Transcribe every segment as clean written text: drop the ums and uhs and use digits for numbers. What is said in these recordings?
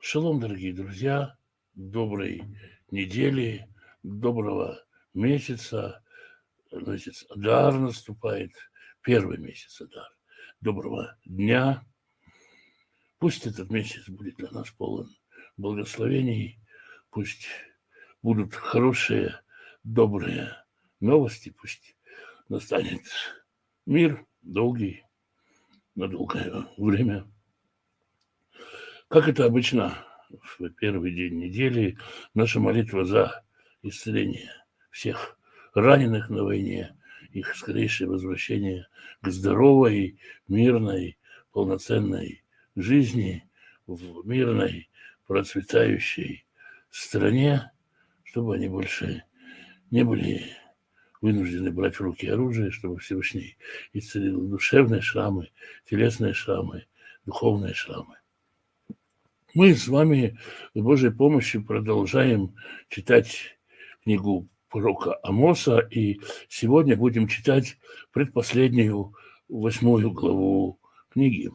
Шалом, дорогие друзья, доброй недели, доброго месяца. Значит, Адар наступает, первый месяц Адар. Доброго дня. Пусть этот месяц будет для нас полон благословений, пусть будут хорошие, добрые новости, пусть настанет мир долгий, на долгое время. Как это обычно в первый день недели, наша молитва за исцеление всех раненых на войне, их скорейшее возвращение к здоровой, мирной, полноценной жизни в мирной, процветающей стране, чтобы они больше не были вынуждены брать в руки оружие, чтобы Всевышний исцелил душевные шрамы, телесные шрамы, духовные шрамы. Мы с вами с Божьей помощью продолжаем читать книгу пророка Амоса, и сегодня будем читать предпоследнюю 8 главу книги.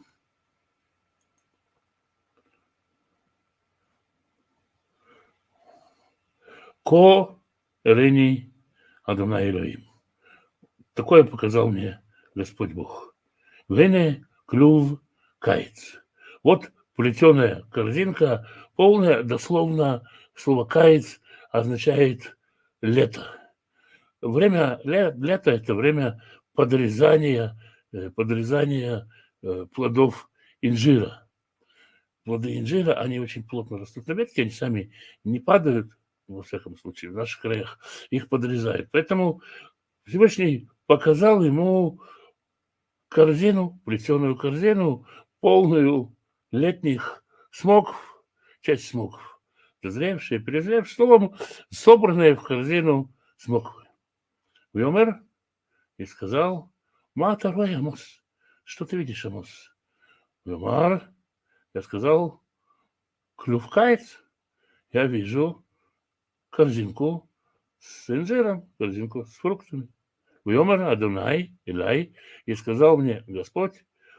Ко рени Адонай Элоим. Такое показал мне Господь Бог. Вене клюв кайц. Вот плетеная корзинка, полная, дословно, слово «каец» означает «лето». Время лета – это время подрезания плодов инжира. Плоды инжира, они очень плотно растут на ветке, они сами не падают, во всяком случае, в наших краях их подрезают. Поэтому Всевышний показал ему корзину, плетеную корзину, полную летних смоков, часть смоков, дозревшие, перезревшие, словом, собранные в корзину смоквы. Вьомер и сказал: «Ма тарвай, Амос, что ты видишь, Амос?» Вьомар, я сказал: «Клювкаец, я вижу корзинку с инжиром, корзинку с фруктами». Вьомер Адонай Элай, и сказал мне Господь: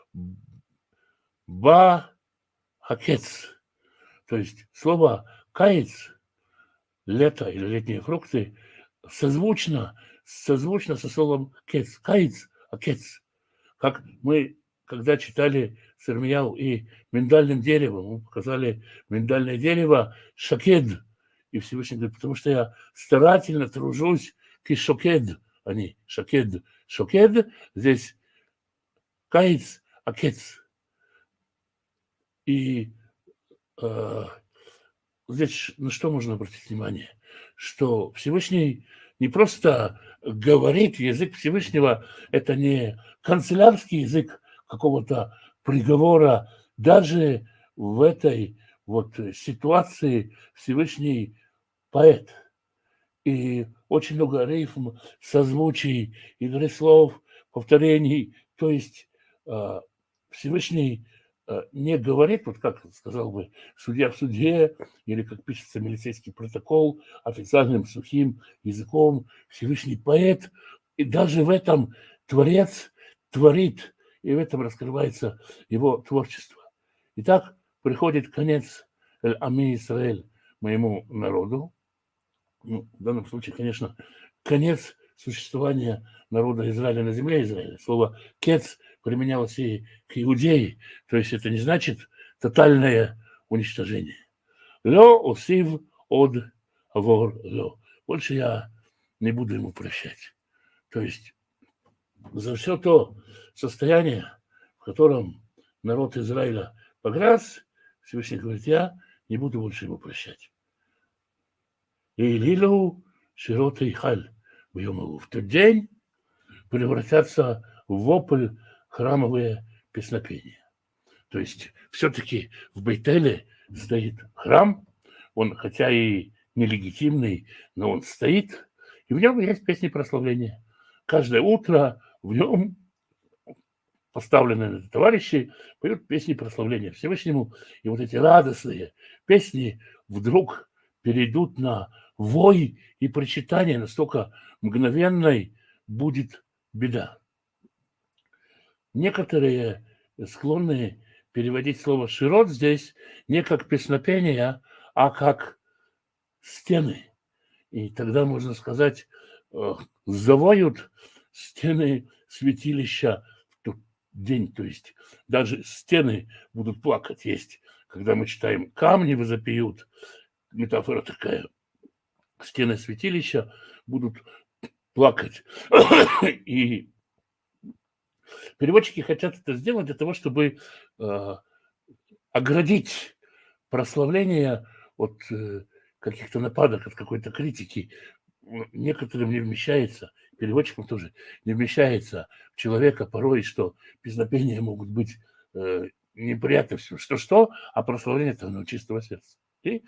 «Ба хакец». То есть слово «каец», лето или летние фрукты, созвучно со словом «кец», «каец», «акец». Как мы, когда читали с Ирмияу и миндальным деревом, мы показали миндальное дерево «шакед». И Всевышний говорит: потому что я старательно тружусь кишокед, а не шакед. Шокед, здесь «каец», «акец». И здесь на что можно обратить внимание? Что Всевышний не просто говорит, язык Всевышнего – это не канцелярский язык какого-то приговора. Даже в этой вот ситуации Всевышний поэт. И очень много рифм, созвучий, игры слов, повторений. То есть Всевышний не говорит, вот как сказал бы судья в суде, или как пишется милицейский протокол, официальным сухим языком. Всевышний поэт, и даже в этом Творец творит, и в этом раскрывается его творчество. Итак, приходит конец Ами Исраэль, моему народу. Ну, в данном случае, конечно, конец существования народа Израиля на земле Израиля. Слово «кец» применялось и к Иудее, то есть это не значит тотальное уничтожение. Ло усив од авор ло. Больше я не буду ему прощать. То есть за все то состояние, в котором народ Израиля погряз, Всевышний говорит: я не буду больше ему прощать. И лилу широта и халь в тот день превратятся в вопль храмовые песнопения. То есть все-таки в Бейтеле стоит храм, он хотя и нелегитимный, но он стоит, и в нем есть песни прославления. Каждое утро в нем поставленные товарищи поют песни прославления Всевышнему, и вот эти радостные песни вдруг перейдут на вой и причитание, настолько мгновенной будет беда. Некоторые склонны переводить слово «широт» здесь не как песнопение, а как стены. И тогда можно сказать, завоют стены святилища в тот день. То есть даже стены будут плакать. Есть, когда мы читаем «камни возопьют», метафора такая, стены святилища будут плакать. И переводчики хотят это сделать для того, чтобы оградить прославление от каких-то нападок, от какой-то критики. Некоторым не вмещается, переводчикам тоже не вмещается в человека порой, что песнопения могут быть неприятны всем. Что, а прославление это чистого сердца. И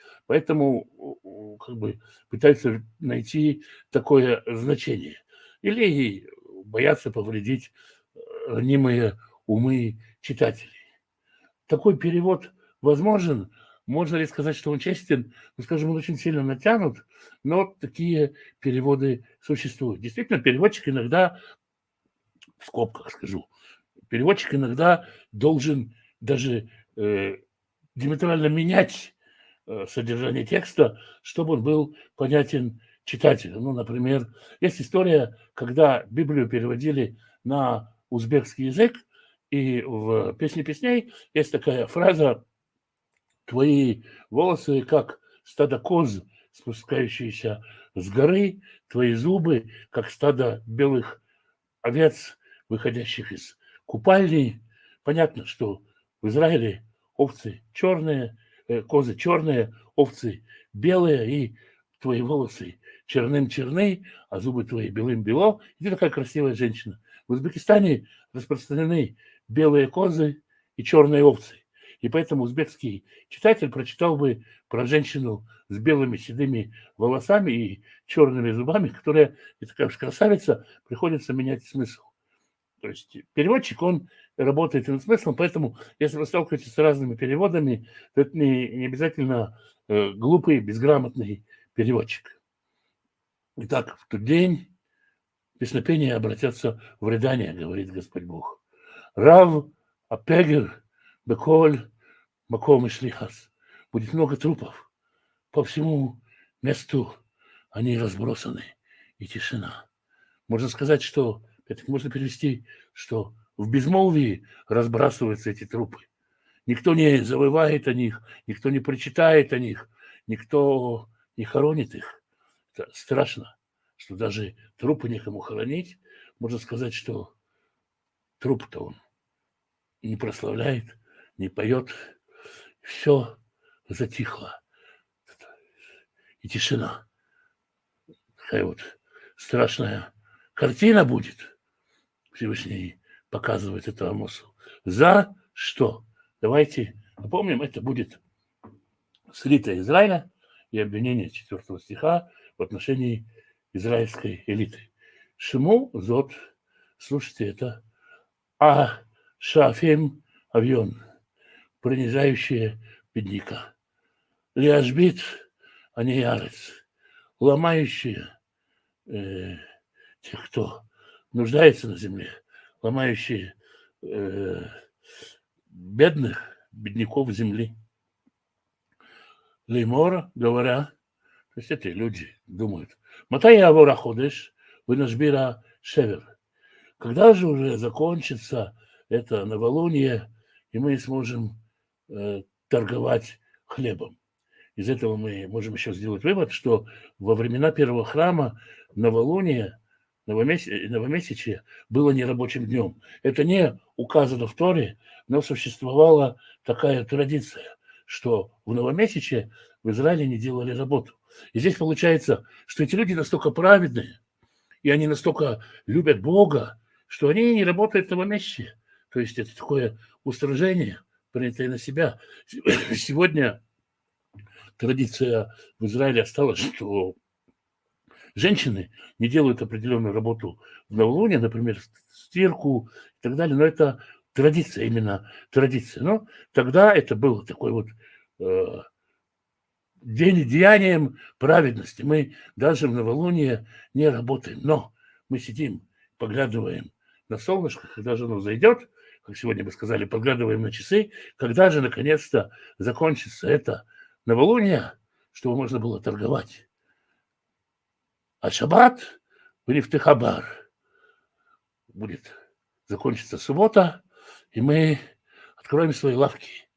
поэтому как бы пытаются найти такое значение. Или боятся повредить ранимые умы читателей. Такой перевод возможен. Можно ли сказать, что он честен? Ну, скажем, он очень сильно натянут, но такие переводы существуют. Действительно, переводчик иногда, в скобках скажу, переводчик иногда должен даже диаметрально менять содержание текста, чтобы он был понятен читателю. Ну, например, есть история, когда Библию переводили на узбекский язык, и в «Песне песней» есть такая фраза: «Твои волосы, как стадо коз, спускающиеся с горы, твои зубы, как стадо белых овец, выходящих из купальни». Понятно, что в Израиле овцы черные, козы черные, овцы белые, и твои волосы черным черны, а зубы твои белым бело. И ты такая красивая женщина. В Узбекистане распространены белые козы и черные овцы. И поэтому узбекский читатель прочитал бы про женщину с белыми седыми волосами и черными зубами, которая, и такая уж красавица, приходится менять смысл. То есть переводчик, он работает над смыслом, поэтому если вы сталкиваетесь с разными переводами, то это не обязательно глупый, безграмотный переводчик. Итак, в тот день песнопения обратятся в рыдание, говорит Господь Бог. Рав апегер беколь маком и шлихас. Будет много трупов по всему месту, они разбросаны, и тишина. Можно сказать, что, это можно перевести, что в безмолвии разбрасываются эти трупы. Никто не завывает о них, никто не прочитает о них, никто не хоронит их. Это страшно, что даже трупы некому хоронить. Можно сказать, что труп-то он не прославляет, не поет. Все затихло. И тишина. Такая вот страшная картина будет. Всевышний показывает это Амосу. За что? Давайте напомним, это будет слита Израиля и обвинение 4 стиха в отношении израильской элиты. Шиму зот, слушайте это, а шафем авион, принижающие бедняка. Лиашбит, а не ярец, ломающие тех, кто нуждается на земле, ломающие бедняков земли. Леймор, говоря, то есть эти люди думают, Матай авора ходеш, вынашбира шевер. Когда же уже закончится это новолуние, и мы сможем торговать хлебом? Из этого мы можем еще сделать вывод, что во времена первого храма новолуние, новомесячие было нерабочим днем. Это не указано в Торе, но существовала такая традиция, что в новомесячие в Израиле не делали работу. И здесь получается, что эти люди настолько праведные, и они настолько любят Бога, что они не работают в новомесячие. То есть это такое устражение, принятое на себя. Сегодня традиция в Израиле осталась, что женщины не делают определенную работу в новолуние, например, стирку и так далее, но это традиция, именно традиция. Но тогда это было такой вот деянием праведности. Мы даже в новолуние не работаем, но мы сидим, поглядываем на солнышко, когда же оно зайдет, как сегодня бы сказали, подглядываем на часы, когда же наконец-то закончится это новолуние, чтобы можно было торговать. А шаббат в Нефтехабар будет закончится суббота, и мы откроем свои лавки.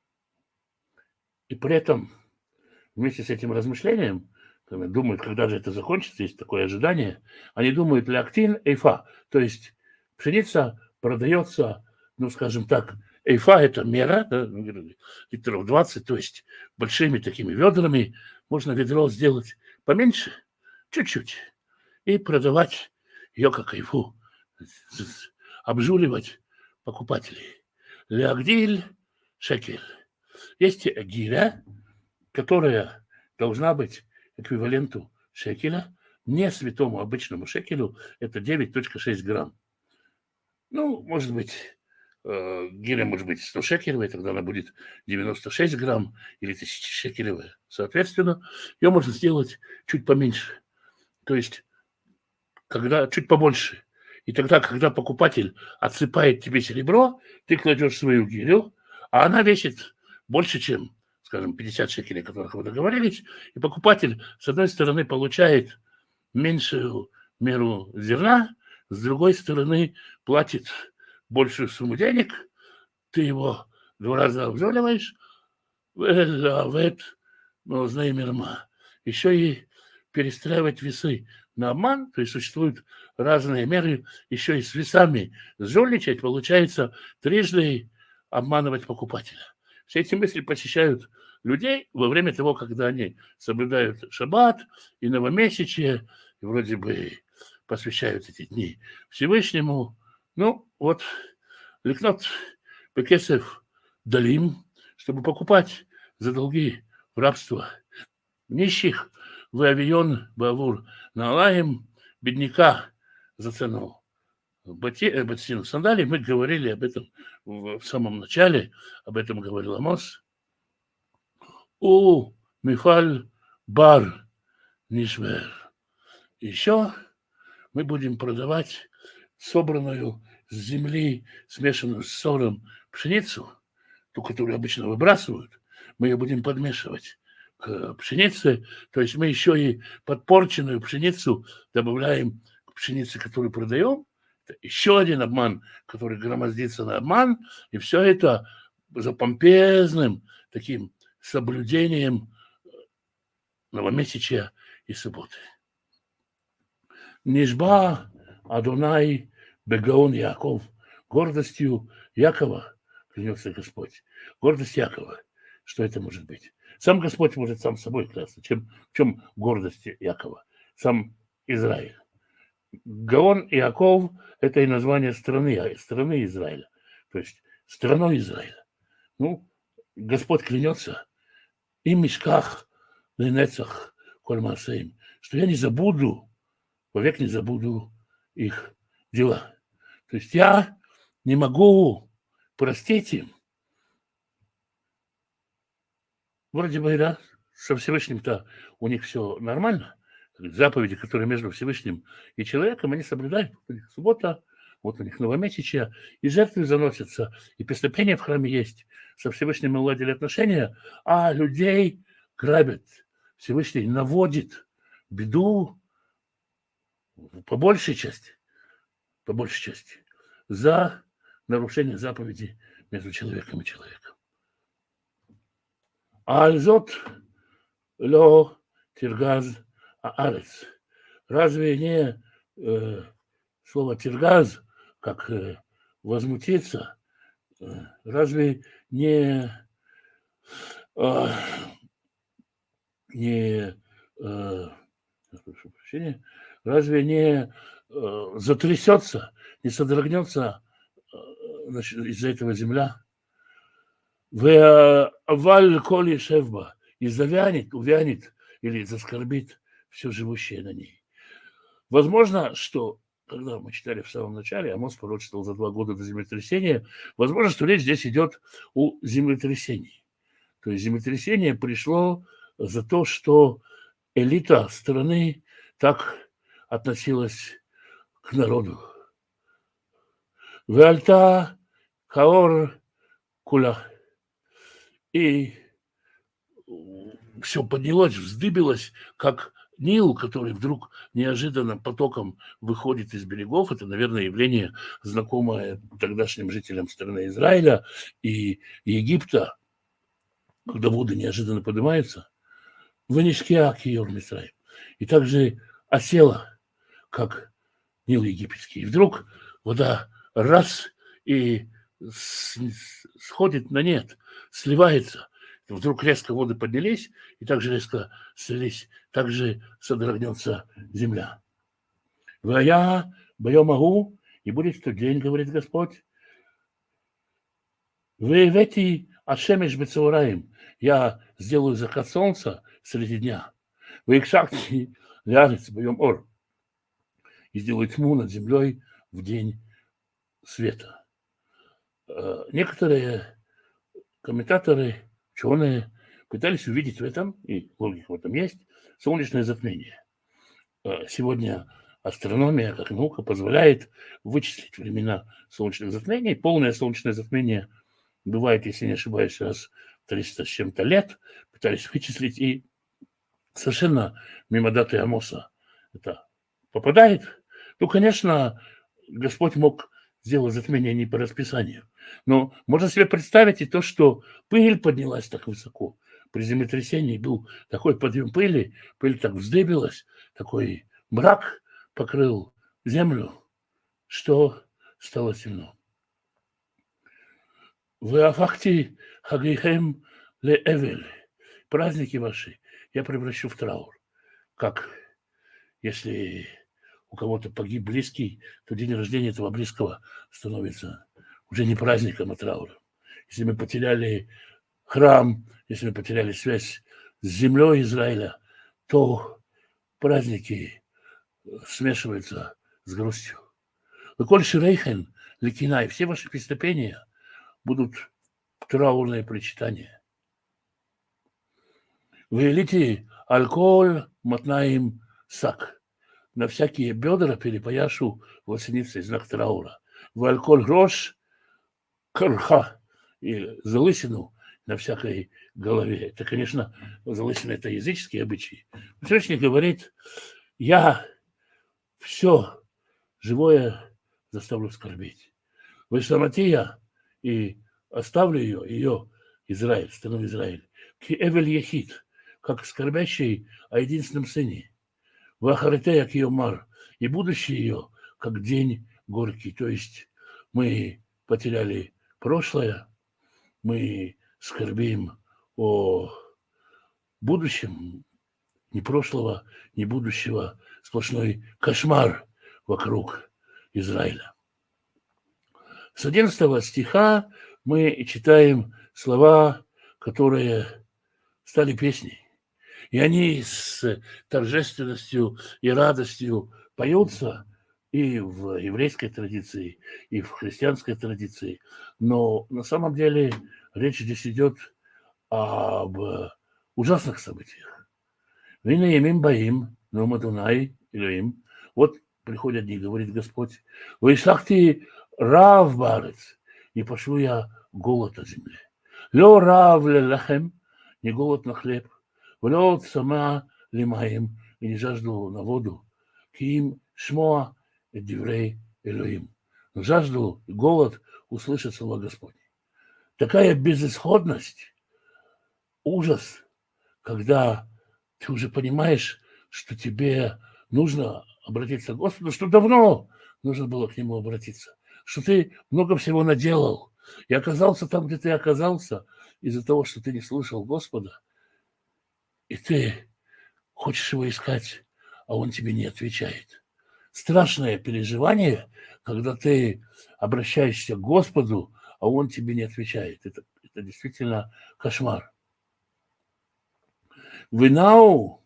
И при этом вместе с этим размышлением, когда думают, когда же это закончится, есть такое ожидание, они думают ляктин эйфа, то есть пшеница продается, ну, скажем так, эйфа – это мера, да, литров 20, то есть большими такими ведрами, можно ведро сделать поменьше, чуть-чуть, и продавать ее как эйфу, обжуливать покупателей. Леагдиль шекель. Есть гиря, которая должна быть эквиваленту шекеля, не святому обычному шекелю, это 9,6 грамм. Ну, может быть, гиря может быть 100 шекелевая, тогда она будет 96 грамм или 1000 шекелевая. Соответственно, ее можно сделать чуть поменьше, то есть когда чуть побольше. И тогда, когда покупатель отсыпает тебе серебро, ты кладешь свою гирю, а она весит больше, чем, скажем, 50 шекелей, о которых вы договорились, и покупатель, с одной стороны, получает меньшую меру зерна, с другой стороны, платит большую сумму денег, ты его 2 раза обжаливаешь, еще и перестраивать весы на обман, то есть существуют разные меры, еще и с весами жульничать, получается трижды обманывать покупателя. Все эти мысли посещают людей во время того, когда они соблюдают шаббат и новомесячие, и вроде бы посвящают эти дни Всевышнему. Ну, вот, ликнот бекесев далим, чтобы покупать за долги в рабство нищих, в авион, бавур, налаем, бедняка за цену ботинок сандалий. Мы говорили об этом в самом начале, об этом говорил Амос. У мифаль бар нишвер. Еще мы будем продавать собранную с земли, смешанную с сором пшеницу, ту, которую обычно выбрасывают, мы ее будем подмешивать к пшенице, то есть мы еще и подпорченную пшеницу добавляем к пшенице, которую продаем. Это еще один обман, который громоздится на обман, и все это за помпезным таким соблюдением новомесячия и субботы. Нишба Адонай Бегаон Яков. Гордостью Якова клянется Господь. Гордость Якова. Что это может быть? Сам Господь может сам собой клясться. В чем гордость Якова? Сам Израиль. Гаон Иаков – это и название страны Израиля. То есть страной Израиля. Ну, Господь клянется и мишках, ленецах, кольмасеем, что я не забуду, вовек не забуду их дела. То есть я не могу простить им. Вроде бы, да, со Всевышним-то у них все нормально. Заповеди, которые между Всевышним и человеком, они соблюдают. У них суббота, вот у них новомесячие, и жертвы заносятся, и песнопения в храме есть. Со Всевышним уладили отношения, а людей грабят. Всевышний наводит беду по большей части, за нарушение заповеди между человеком и человеком. Альзот ло тиргаз аарец. Разве не слово тиргаз, как возмутиться, разве не прошу прощения, разве не затрясется, не содрогнется из-за этого земля? Валь коли шевба, и завянет, увянет или заскорбит все живущее на ней. Возможно, что, когда мы читали в самом начале, Амос пророчествовал за 2 года до землетрясения, возможно, что речь здесь идет о землетрясении. То есть землетрясение пришло за то, что элита страны так относилась к народу. Вальта Каор Куля. И все поднялось, вздыбилось, как Нил, который вдруг неожиданно потоком выходит из берегов. Это, наверное, явление, знакомое тогдашним жителям страны Израиля и Египта, когда воды неожиданно поднимаются. Ванишкиа Киор Мисраим. И также осела, как Нил египетский. И вдруг вода раз и сходит на нет, сливается. Вдруг резко воды поднялись, и также резко слились, также содрогнется земля. Вая Байомагу, и будет в тот день, говорит Господь, Вевети Ашемеш Бецаураим, я сделаю закат солнца среди дня. Вейкшакти Лярец Байом Ор, и сделаю тьму над землей в день света. Некоторые комментаторы, ученые пытались увидеть в этом, и логика в этом есть, солнечное затмение. Сегодня астрономия, как наука, позволяет вычислить времена солнечных затмений. Полное солнечное затмение бывает, если не ошибаюсь, раз 300 с чем-то лет. Пытались вычислить, и совершенно мимо даты Амоса это попадает. Ну, конечно, Господь мог сделать затмение не по расписанию. Но можно себе представить и то, что пыль поднялась так высоко. При землетрясении был такой подъем пыли, пыль так вздыбилась, такой мрак покрыл землю, что стало темно. Вы афахти хагихем ле эвель. Праздники ваши я превращу в траур. Как если у кого-то погиб близкий, то день рождения этого близкого становится уже не праздником, а трауром. Если мы потеряли храм, если мы потеряли связь с землей Израиля, то праздники смешиваются с грустью. Коль ширейхен лекинай, все ваши преступления будут траурные причитания. Вы велите алкоголь матнаим сак. На всякие бедра перепояшу лосиницей знак траура. В алкоголь грош карха и залысину на всякой голове. Это, конечно, залысина – это языческие обычаи. Всевышний говорит, я все живое заставлю скорбеть. Вышламатия и оставлю ее Израиль, страну Израиль, ки эвель ехид, как скорбящий о единственном сыне. Вахаритея киомар, и будущее ее, как день горький. То есть мы потеряли прошлое, мы скорбим о будущем, ни прошлого, ни будущего, сплошной кошмар вокруг Израиля. С 11 стиха мы читаем слова, которые стали песней. И они с торжественностью и радостью поются и в еврейской традиции, и в христианской традиции. Но на самом деле речь здесь идет об ужасных событиях. Вина ямим баим, но мадунай илоим. Вот приходят дни, говорит Господь. Вейшлахти рав барец, и пошлю я голод на земле. Лё рав лелахем, не голод на хлеб. Влёт сама лимаем, и не жажду на воду. Ким шмоа диврей Элоим. Жажду и голод услышать слова Господне. Такая безысходность, ужас, когда ты уже понимаешь, что тебе нужно обратиться к Господу, что давно нужно было к Нему обратиться, что ты много всего наделал и оказался там, где ты оказался, из-за того, что ты не слышал Господа, и ты хочешь его искать, а он тебе не отвечает. Страшное переживание, когда ты обращаешься к Господу, а он тебе не отвечает. Это действительно кошмар. Винау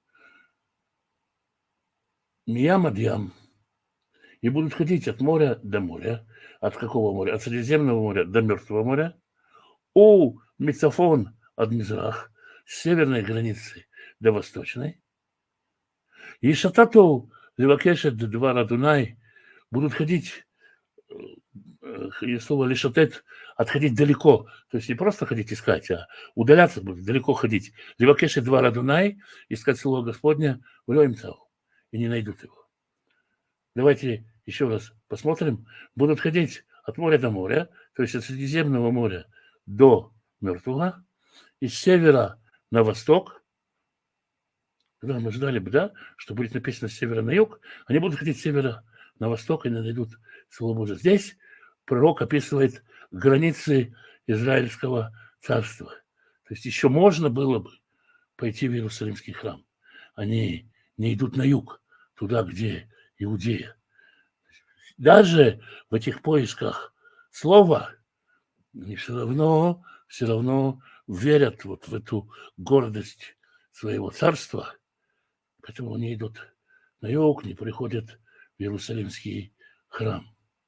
миямадьям. И будут ходить от моря до моря. От какого моря? От Средиземного моря до Мертвого моря. У Мицафон от Мизрах, с северной границы до восточной. И Шатату Левакешет Двара Дунай будут ходить слово лишатет – отходить далеко. То есть не просто ходить искать, а удаляться будет, далеко ходить. Левакеши два Радунай, искать слово Господня, в цау, и не найдут его. Давайте еще раз посмотрим. Будут ходить от моря до моря, то есть от Средиземного моря до Мертвого, из севера на восток. Да, мы ждали бы, да, что будет написано с севера на юг. Они будут ходить с севера на восток и не найдут Слово Божие. Здесь пророк описывает границы Израильского царства. То есть еще можно было бы пойти в Иерусалимский храм. Они не идут на юг, туда, где Иудея. Даже в этих поисках слова они все равно верят вот в эту гордость своего царства, поэтому они идут на юг, не приходят в Иерусалимский храм.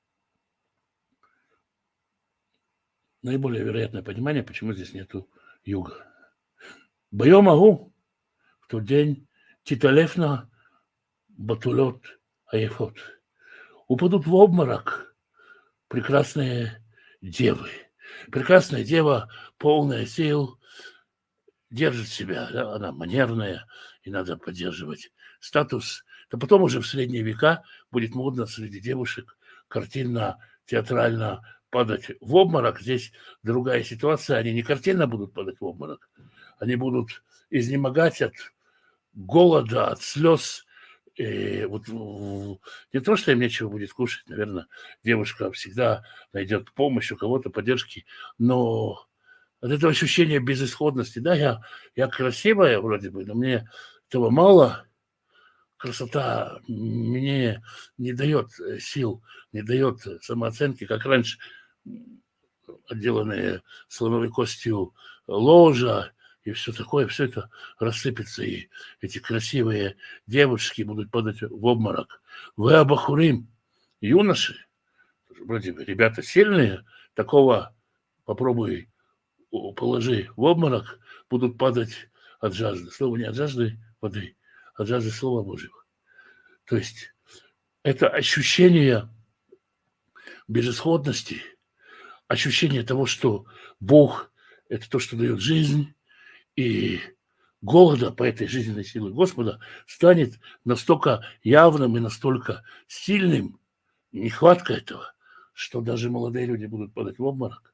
Наиболее вероятное понимание, почему здесь нету юга. Байом агу, в тот день, титалефна батулот аефот. Упадут в обморок прекрасные девы. Прекрасная дева, полная сил, держит себя, да, она манерная, и надо поддерживать статус. Да потом уже в средние века будет модно среди девушек картинно, театрально падать в обморок. Здесь другая ситуация. Они не картинно будут падать в обморок, они будут изнемогать от голода, от слез. И вот не то, что им нечего будет кушать, наверное, девушка всегда найдет помощь у кого-то, поддержки, но от этого ощущения безысходности, да, я красивая вроде бы, но мне этого мало. Красота мне не дает сил, не дает самооценки, как раньше отделанные слоновой костью ложа и все такое, все это рассыпется, и эти красивые девушки будут падать в обморок. Вы абахурим, юноши, вроде бы ребята сильные, такого попробуй положи в обморок, будут падать от жажды. Слово не от жажды воды, от жажды Слова Божьего. То есть это ощущение безысходности, ощущение того, что Бог – это то, что дает жизнь, и голода по этой жизненной силе Господа станет настолько явным и настолько сильным, нехватка этого, что даже молодые люди будут падать в обморок.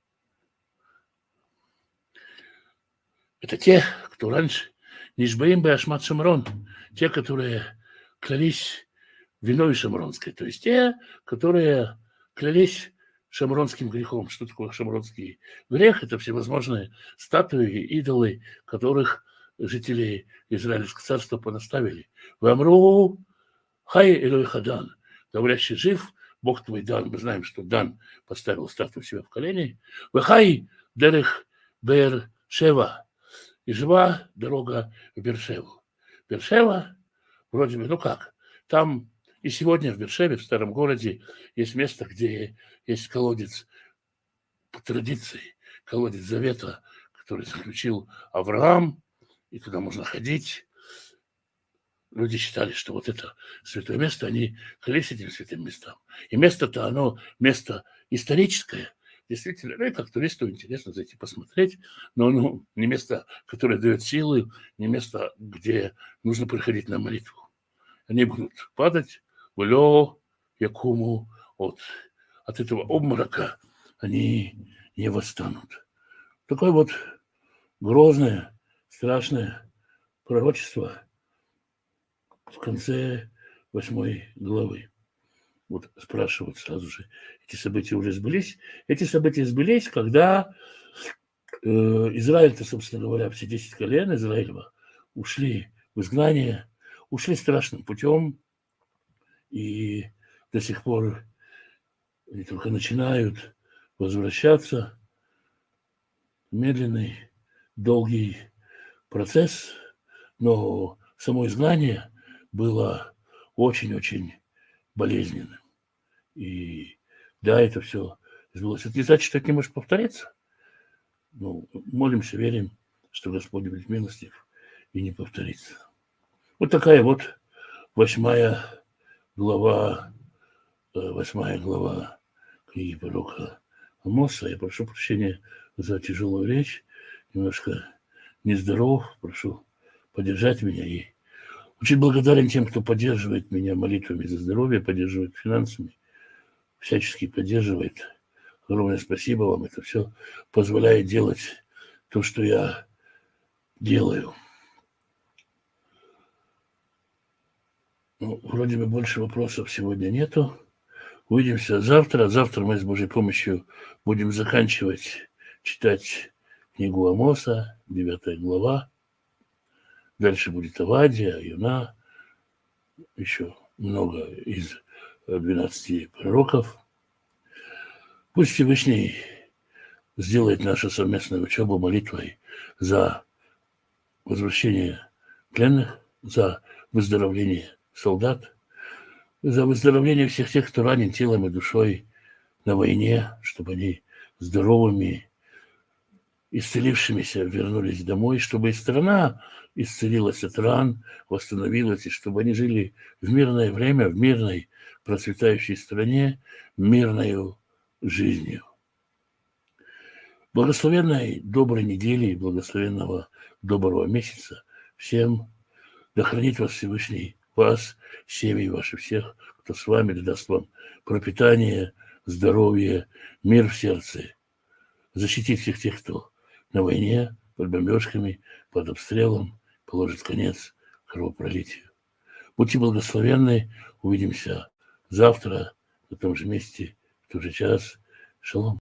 Это те, кто раньше Нишбаим Беашмат Шамрон, те, которые клялись виной шамронской, то есть те, которые клялись шамронским грехом. Что такое шамронский грех? Это всевозможные статуи, идолы, которых жители Израильского царства понаставили. Вамру хай элой хадан, говорящий жив, Бог твой Дан. Мы знаем, что Дан поставил статую себя в колени. Вахай дерех бер шева, и жива дорога в Бершеву. Бершева, вроде бы, ну как, там и сегодня в Бершеве, в старом городе, есть место, где есть колодец по традиции, колодец завета, который заключил Авраам, и туда можно ходить. Люди считали, что вот это святое место, они клялись этим святым местам. И место-то, оно место историческое, действительно, ну и как туристу интересно зайти посмотреть, но не место, которое дает силы, не место, где нужно приходить на молитву. Они будут падать в лё, якуму, от этого обморока они не восстанут. Такое вот грозное, страшное пророчество в конце 8 главы. Вот спрашивают сразу же, эти события уже сбылись? Эти события сбылись, когда Израиль-то, собственно говоря, все 10 колен Израилева ушли в изгнание, ушли страшным путем, и до сих пор они только начинают возвращаться. Медленный, долгий процесс, но само изгнание было очень-очень болезненным. И да, это все сбылось. Это не значит, что это не может повториться. Ну, молимся, верим, что Господь будет милостив и не повторится. Вот такая вот 8 глава 8 глава книги пророка Амоса. Я прошу прощения за тяжелую речь, немножко нездоров, прошу поддержать меня. И очень благодарен тем, кто поддерживает меня молитвами за здоровье, поддерживает финансами, всячески поддерживает. Огромное спасибо вам. Это все позволяет делать то, что я делаю. Ну, вроде бы больше вопросов сегодня нету. Увидимся завтра. Завтра мы с Божьей помощью будем заканчивать читать книгу Амоса, 9 глава. Дальше будет Авадия, Юна, еще много из 12 пророков. Пусть Всевышний сделает нашу совместную учебу молитвой за возвращение пленных, за выздоровление солдат, за выздоровление всех тех, кто ранен телом и душой на войне, чтобы они здоровыми, исцелившимися вернулись домой, чтобы и страна исцелилась от ран, восстановилась, и чтобы они жили в мирное время, в мирной, процветающей стране, мирной жизнью. Благословенной доброй недели и благословенного доброго месяца всем. Да хранит вас Всевышний, вас, семьи ваши, всех, кто с вами, да даст вам пропитание, здоровье, мир в сердце. Защитит всех тех, кто на войне, под бомбежками, под обстрелом, положит конец кровопролитию. Будьте благословенны. Увидимся завтра на том же месте, в тот же час. Шалом.